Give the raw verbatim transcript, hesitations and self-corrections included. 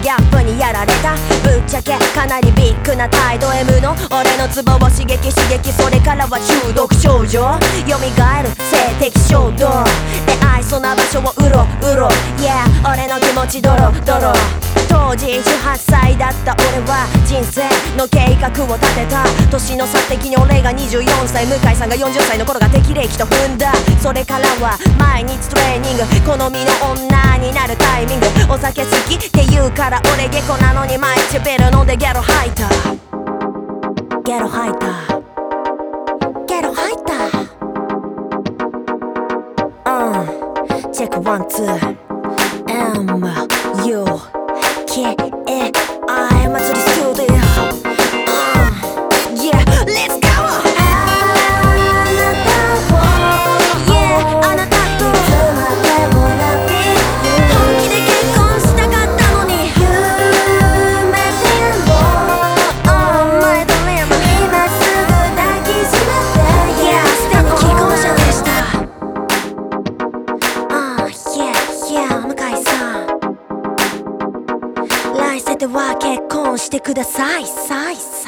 ギャップにやられた。ぶっちゃけかなりビッグな態度 M の俺のツボを刺激刺激、それからは中毒症状。蘇る性的衝動で愛想な場所をうろうろ Yeah 俺の気持ちドロドロ。当時じゅうはっさいだった俺は人生の計画を立てた。年の差的に俺がにじゅうよんさい、向井さんがよんじゅっさいの頃が適齢期と踏んだ。それからは毎日トレーニング、好みの女になるタイミング。お酒好きって言うから俺下戸なのに毎日ビール飲んでゲロ吐いた。ゲロ吐いたゲロ吐いた。うんチェックワンツー M U K A I 祭りスタジオ。Yeah let's go。 来世では結婚してくださいさいさい。